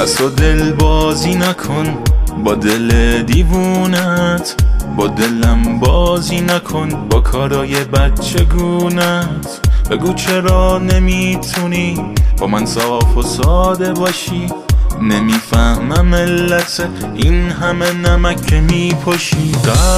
دست و دل بازی نکن با دل دیوونت، با دلم بازی نکن با کارای بچگونت. بگو چرا نمیتونی با من صاف و ساده باشی؟ نمیفهمم علت این همه نمک که میپاشی.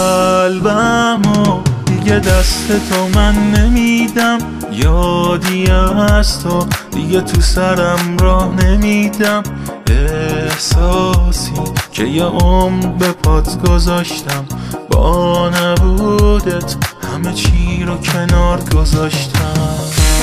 قلبمو دیگه دست تو من نمیدم، یادی از تو دیگه تو سرم راه نمیدم. احساسی که یه عمر به پات گذاشتم، با نبودت همه چی رو کنار گذاشتم.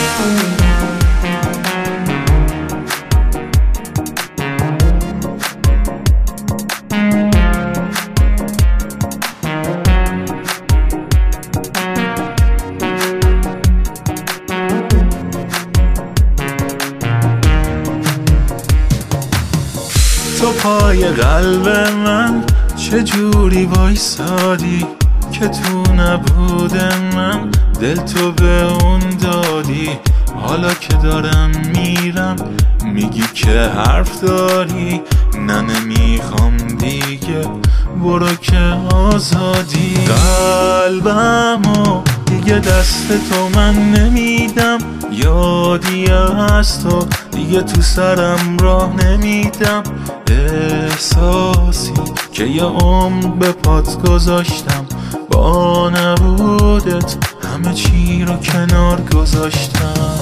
تو پای قلب من چجوری وایسادی که تو نبود من دل تو به اون دادی. حالا که دارم میرم میگی که حرف داری، نه نمیخوام دیگه برو که آزادی. قلبمو دیگه دست تو من نمیدم، یادی از تو دیگه تو سرم راه نمیدم. احساسی که یه عمر به پات گذاشتم، با نبودت همه چی رو کنار گذاشتم.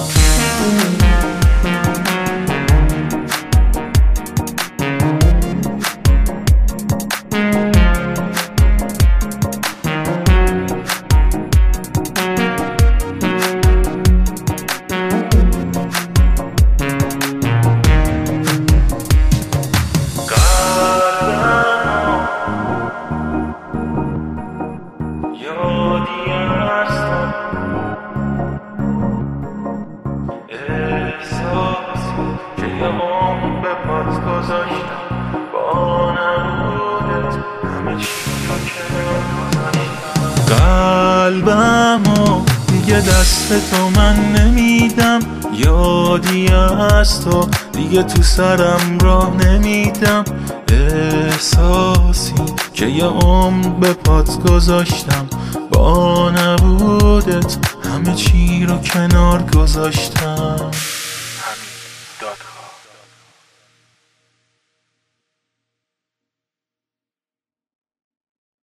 قلبمو دیگه دست تو من نمیدم، یادی از تو دیگه تو سرم راه نمیدم. احساسی که یه عمر به پات گذاشتم، با نبودت همه چی رو کنار گذاشتم.